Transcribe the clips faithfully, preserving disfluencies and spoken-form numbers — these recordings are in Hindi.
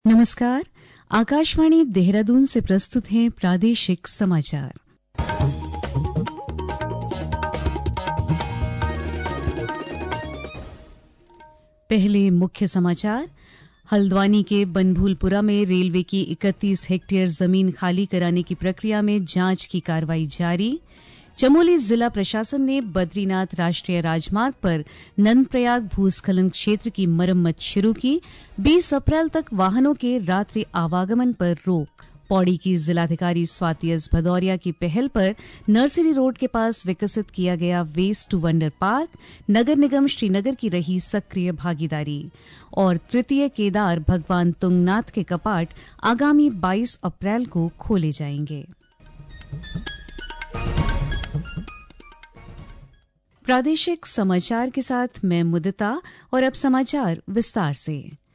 नमस्कार। आकाशवाणी देहरादून से प्रस्तुत हैं प्रादेशिक समाचार। पहले मुख्य समाचार। हल्द्वानी के बनभूलपुरा में रेलवे की इकतीस हेक्टेयर जमीन खाली कराने की प्रक्रिया में जांच की कार्रवाई जारी। चमोली जिला प्रशासन ने बद्रीनाथ राष्ट्रीय राजमार्ग पर नंदप्रयाग भूस्खलन क्षेत्र की मरम्मत शुरू की। बीस अप्रैल तक वाहनों के रात्रि आवागमन पर रोक। पौड़ी की जिलाधिकारी स्वाति एस भदौरिया की पहल पर नर्सरी रोड के पास विकसित किया गया वेस्ट टू वंडर पार्क। नगर निगम श्रीनगर की रही सक्रिय भागीदारी। और तृतीय केदार भगवान तुंगनाथ के कपाट आगामी बाईस अप्रैल को खोले जाएंगे। प्रादेशिक समाचार के साथ मैं मुदिता और अब समाचार विस्तार से।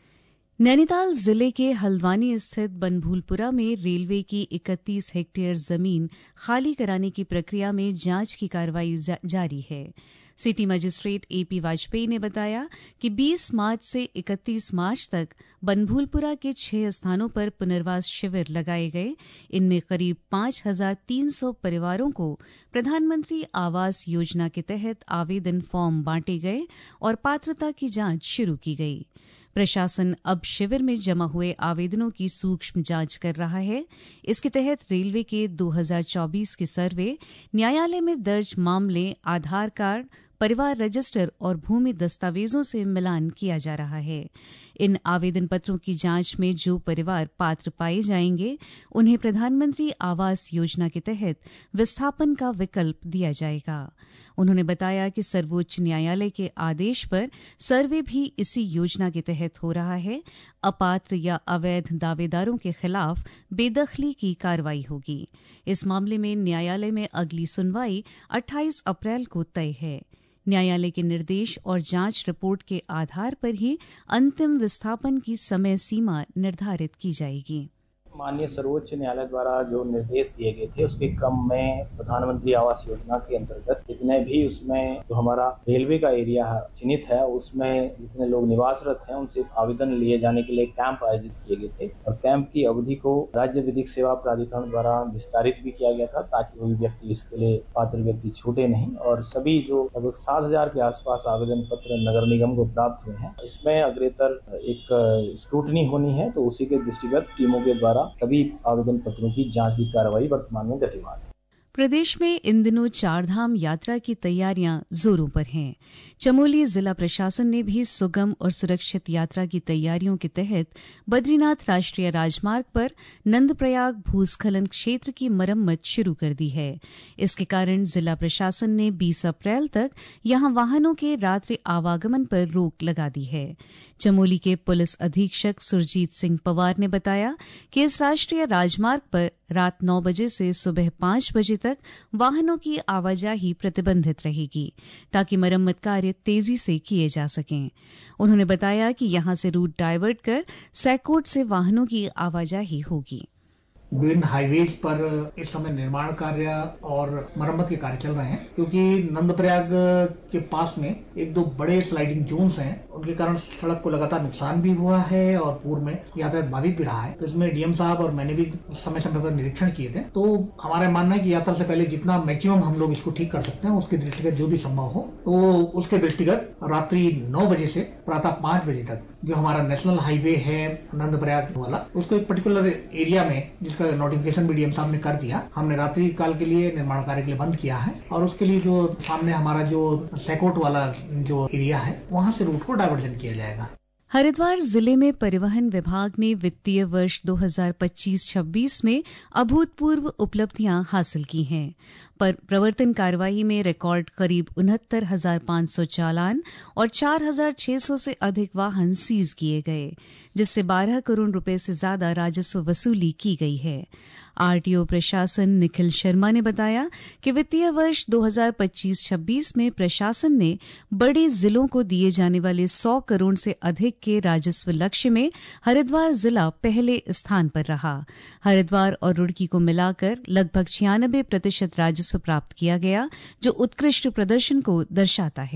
नैनीताल जिले के हल्द्वानी स्थित बनभूलपुरा में रेलवे की इकतीस हेक्टेयर जमीन खाली कराने की प्रक्रिया में जांच की कार्रवाई जारी है। सिटी मजिस्ट्रेट एपी वाजपेयी ने बताया कि बीस मार्च से इकतीस मार्च तक बनभूलपुरा के छह स्थानों पर पुनर्वास शिविर लगाए गए। इनमें करीब पांच हजार तीन सौ परिवारों को प्रधानमंत्री आवास योजना के तहत आवेदन फॉर्म बांटे गए और पात्रता की जांच शुरू की गई। प्रशासन अब शिविर में जमा हुए आवेदनों की सूक्ष्म जांच कर रहा है। इसके तहत रेलवे के दो हज़ार चौबीस के सर्वे, न्यायालय में दर्ज मामले, आधार कार्ड, परिवार रजिस्टर और भूमि दस्तावेजों से मिलान किया जा रहा है। इन आवेदन पत्रों की जांच में जो परिवार पात्र पाए जाएंगे, उन्हें प्रधानमंत्री आवास योजना के तहत विस्थापन का विकल्प दिया जाएगा। उन्होंने बताया कि सर्वोच्च न्यायालय के आदेश पर सर्वे भी इसी योजना के तहत हो रहा है। अपात्र या अवैध दावेदारों के खिलाफ बेदखली की कार्रवाई होगी। इस मामले में न्यायालय में अगली सुनवाई अट्ठाईस अप्रैल को तय है। न्यायालय के निर्देश और जांच रिपोर्ट के आधार पर ही अंतिम विस्थापन की समय सीमा निर्धारित की जाएगी। माननीय सर्वोच्च न्यायालय द्वारा जो निर्देश दिए गए थे, उसके क्रम में प्रधानमंत्री आवास योजना के अंतर्गत जितने भी उसमें जो हमारा रेलवे का एरिया चिन्हित है, उसमें जितने लोग निवासरत हैं, उनसे आवेदन लिए जाने के लिए कैंप आयोजित किए गए थे और कैंप की अवधि को राज्य विधिक सेवा प्राधिकरण द्वारा विस्तारित भी किया गया था, ताकि कोई व्यक्ति इसके लिए पात्र व्यक्ति छूटे नहीं। और सभी जो लगभग सात हजार के आसपास आवेदन पत्र नगर निगम को प्राप्त हुए हैं, इसमें अग्रेतर एक स्क्रूटनी होनी है, तो उसी के दृष्टिगत टीमों के द्वारा सभी आवेदन पत्रों की जांच की कार्रवाई वर्तमान में गतिमान है। प्रदेश में इन दिनों चारधाम यात्रा की तैयारियां जोरों पर हैं। चमोली जिला प्रशासन ने भी सुगम और सुरक्षित यात्रा की तैयारियों के तहत बद्रीनाथ राष्ट्रीय राजमार्ग पर नंदप्रयाग भूस्खलन क्षेत्र की मरम्मत शुरू कर दी है। इसके कारण जिला प्रशासन ने बीस अप्रैल तक यहां वाहनों के रात्रि आवागमन पर रोक लगा दी है। चमोली के पुलिस अधीक्षक सुरजीत सिंह पवार ने बताया कि इस राष्ट्रीय राजमार्ग पर रात नौ बजे से सुबह पांच बजे तक वाहनों की आवाजाही प्रतिबंधित रहेगी, ताकि मरम्मत कार्य तेजी से किए जा सकें। उन्होंने बताया कि यहां से रूट डायवर्ट कर सैकोट से वाहनों की आवाजाही होगी। विभिन्न हाईवेज पर इस समय निर्माण कार्य और मरम्मत के कार्य चल रहे हैं, क्योंकि नंदप्रयाग के पास में एक दो बड़े स्लाइडिंग जोन्स हैं, उनके कारण सड़क को लगातार नुकसान भी हुआ है और पूर्व में यातायात बाधित भी रहा है। तो इसमें डीएम साहब और मैंने भी समय समय पर निरीक्षण किए थे। तो हमारा मानना है कि यात्रा से पहले जितना मैक्सिमम हम लोग इसको ठीक कर सकते हैं, उसके दृष्टिगत जो भी संभव हो, तो उसके दृष्टिगत रात्रि नौ बजे से प्रातः पांच बजे तक जो हमारा नेशनल हाईवे है नंदप्रयाग वाला, उसको एक पर्टिकुलर एरिया में, जिसका नोटिफिकेशन भी डीएम साहब ने कर दिया, हमने रात्रि काल के लिए निर्माण कार्य के लिए बंद किया है। और उसके लिए जो सामने हमारा जो सैकोट वाला जो एरिया है, वहां से रूट को डायवर्जन किया जाएगा। हरिद्वार जिले में परिवहन विभाग ने वित्तीय वर्ष दो हज़ार पच्चीस छब्बीस में अभूतपूर्व उपलब्धियां हासिल की हैं। पर प्रवर्तन कार्रवाई में रिकॉर्ड करीब उनहत्तर हजार पांच सौ चालान और चार हजार छह सौ से अधिक वाहन सीज किए गए, जिससे बारह करोड़ रुपए से ज्यादा राजस्व वसूली की गई है। आरटीओ प्रशासन निखिल शर्मा ने बताया कि वित्तीय वर्ष दो हज़ार पच्चीस छब्बीस में प्रशासन ने बड़े जिलों को दिए जाने वाले सौ करोड़ से अधिक के राजस्व लक्ष्य में हरिद्वार जिला पहले स्थान पर रहा। हरिद्वार और रुड़की को मिलाकर लगभग छियानबे प्रतिशत राजस्व प्राप्त किया गया, जो उत्कृष्ट प्रदर्शन को दर्शाता है।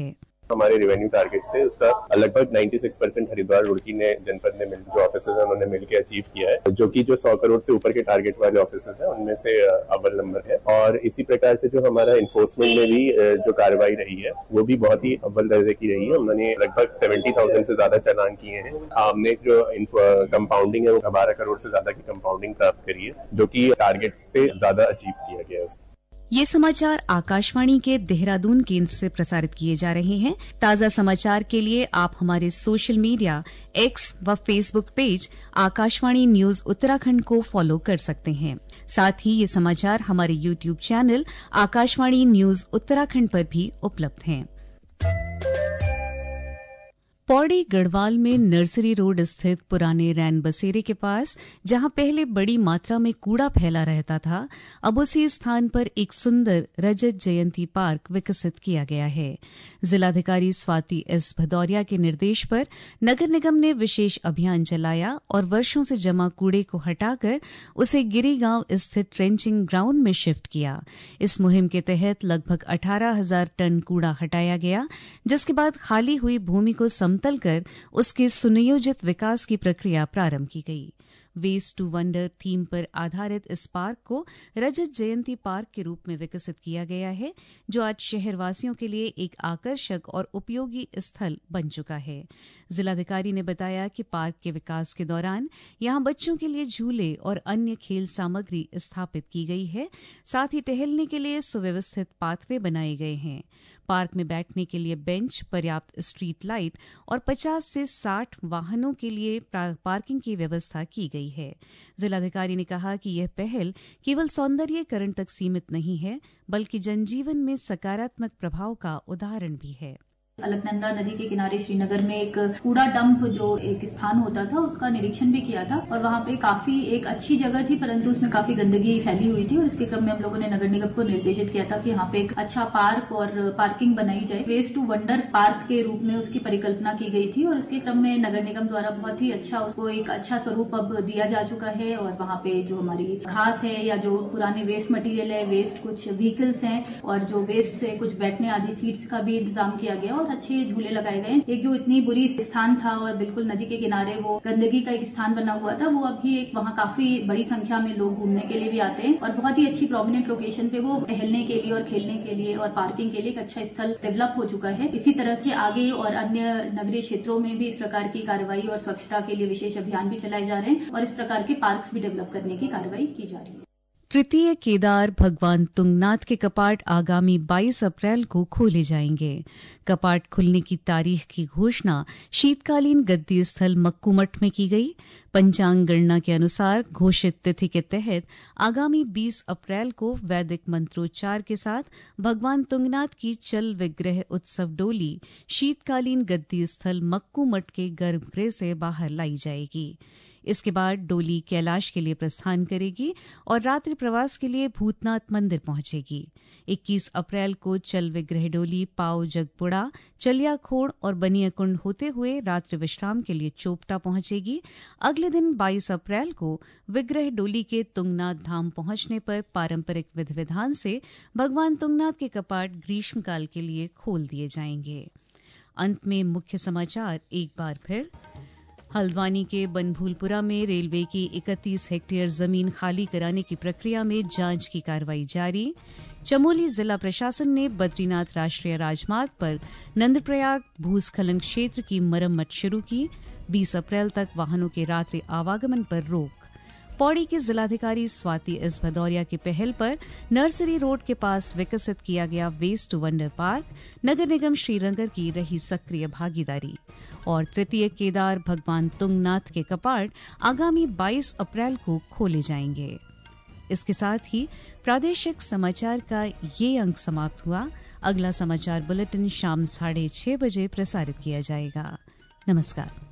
हमारे रेवेन्यू टारगेट से उसका लगभग छियानवे परसेंट हरिद्वार रुड़की ने जनपद ने मिल जो ऑफिसर्स हैं उन्होंने मिलकर अचीव किया है, जो कि जो सौ करोड़ से ऊपर के टारगेट वाले ऑफिसर्स हैं उनमें से अव्वल नंबर है। और इसी प्रकार से जो हमारा इन्फोर्समेंट में भी जो कार्रवाई रही है वो भी बहुत ही अव्वल दर्जे की रही है। उन्होंने लगभग सत्तर हज़ार से ज्यादा चालान किए हैं। हमने जो कंपाउंडिंग है वो बारह करोड़ से ज्यादा की कंपाउंडिंग प्राप्त करी है, जो कि टारगेट से ज्यादा अचीव किया गया है। ये समाचार आकाशवाणी के देहरादून केंद्र से प्रसारित किए जा रहे हैं। ताजा समाचार के लिए आप हमारे सोशल मीडिया एक्स व Facebook page Akashvani news Uttarakhand को फॉलो कर सकते हैं। साथ ही ये समाचार हमारे YouTube channel Akashvani news Uttarakhand पर भी उपलब्ध हैं। पौड़ी गढ़वाल में नर्सरी रोड स्थित पुराने रैन बसेरे के पास जहां पहले बड़ी मात्रा में कूड़ा फैला रहता था, अब उसी स्थान पर एक सुंदर रजत जयंती पार्क विकसित किया गया है। जिलाधिकारी स्वाति एस भदौरिया के निर्देश पर नगर निगम ने विशेष अभियान चलाया और वर्षों से जमा कूड़े को हटाकर उसे गिरी गांव स्थित ट्रेंचिंग ग्राउंड में शिफ्ट किया। इस मुहिम के तहत लगभग अठारह हजार टन कूड़ा हटाया गया, जिसके बाद खाली हुई भूमि को तल कर उसके सुनियोजित विकास की प्रक्रिया प्रारंभ की गई। वेस्ट टू वंडर थीम पर आधारित इस पार्क को रजत जयंती पार्क के रूप में विकसित किया गया है, जो आज शहरवासियों के लिए एक आकर्षक और उपयोगी स्थल बन चुका है। जिलाधिकारी ने बताया कि पार्क के विकास के दौरान यहां बच्चों के लिए झूले और अन्य खेल सामग्री स्थापित की गई है। साथ ही टहलने के लिए सुव्यवस्थित पाथवे बनाए गए हैं। पार्क में बैठने के लिए बेंच, पर्याप्त स्ट्रीट लाइट और पचास से साठ वाहनों के लिए पार्किंग की व्यवस्था की गई है। जिलाधिकारी ने कहा कि यह पहल केवल सौंदर्यीकरण तक सीमित नहीं है, बल्कि जनजीवन में सकारात्मक प्रभाव का उदाहरण भी है। अलकनंदा नदी के किनारे श्रीनगर में एक कूड़ा डंप जो एक स्थान होता था उसका निरीक्षण भी किया था और वहाँ पे काफी एक अच्छी जगह थी, परंतु उसमें काफी गंदगी फैली हुई थी और इसके क्रम में हम लोगों ने नगर निगम को निर्देशित किया था कि यहाँ पे एक अच्छा पार्क और पार्किंग बनाई जाए। वेस्ट टू वंडर पार्क के रूप में उसकी परिकल्पना की गई थी और उसके क्रम में नगर निगम द्वारा बहुत ही अच्छा उसको एक अच्छा स्वरूप अब दिया जा चुका है। और वहाँ पे जो हमारी घास है या जो पुराने वेस्ट मटीरियल है, वेस्ट कुछ व्हीकल्स हैं और जो वेस्ट से कुछ बैठने आदि सीट्स का भी इंतजाम किया गया और अच्छे झूले लगाए गए। एक जो इतनी बुरी स्थान था और बिल्कुल नदी के किनारे वो गंदगी का एक स्थान बना हुआ था, वो अभी एक वहाँ काफी बड़ी संख्या में लोग घूमने के लिए भी आते हैं और बहुत ही अच्छी प्रोमिनेंट लोकेशन पे वो टहलने के लिए और खेलने के लिए और पार्किंग के लिए एक अच्छा स्थल डेवलप हो चुका है। इसी तरह से आगे और अन्य नगरीय क्षेत्रों में भी इस प्रकार की कार्रवाई और स्वच्छता के लिए विशेष अभियान भी चलाए जा रहे हैं और इस प्रकार के पार्क्स भी डेवलप करने की कार्रवाई की जा रही है। तृतीय केदार भगवान तुंगनाथ के कपाट आगामी बाईस अप्रैल को खोले जाएंगे। कपाट खुलने की तारीख की घोषणा शीतकालीन गद्दी स्थल मक्कूमठ में की गई। पंचांग गणना के अनुसार घोषित तिथि के तहत आगामी बीस अप्रैल को वैदिक मंत्रोच्चार के साथ भगवान तुंगनाथ की चल विग्रह उत्सव डोली शीतकालीन गद्दी स्थल मक्कूमठ के गर्भगृह से बाहर लाई जाएगी। इसके बाद डोली कैलाश के लिए प्रस्थान करेगी और रात्रि प्रवास के लिए भूतनाथ मंदिर पहुंचेगी। इक्कीस अप्रैल को चल विग्रह डोली पाव जगपुड़ा, चलियाखोड़ और बनियाकुंड होते हुए रात्रि विश्राम के लिए चोपटा पहुंचेगी। अगले दिन बाईस अप्रैल को विग्रह डोली के तुंगनाथ धाम पहुंचने पर पारंपरिक विधि विधान से भगवान तुंगनाथ के कपाट ग्रीष्मकाल के लिए खोल दिए जाएंगे। अंत में मुख्य समाचार एक बार फिर। हल्द्वानी के बनभूलपुरा में रेलवे की इकतीस हेक्टेयर जमीन खाली कराने की प्रक्रिया में जांच की कार्रवाई जारी। चमोली जिला प्रशासन ने बद्रीनाथ राष्ट्रीय राजमार्ग पर नंदप्रयाग भूस्खलन क्षेत्र की मरम्मत शुरू की। बीस अप्रैल तक वाहनों के रात्रि आवागमन पर रोक। पौड़ी के जिलाधिकारी स्वाति एस भदौरिया की पहल पर नर्सरी रोड के पास विकसित किया गया वेस्ट टू वंडर पार्क, नगर निगम श्रीनगर की रही सक्रिय भागीदारी। और तृतीय केदार भगवान तुंगनाथ के कपाट आगामी बाईस अप्रैल को खोले जाएंगे। इसके साथ ही प्रादेशिक समाचार का ये अंक समाप्त हुआ। अगला समाचार बुलेटिन शाम साढ़े छह बजे प्रसारित किया जाएगा। नमस्कार।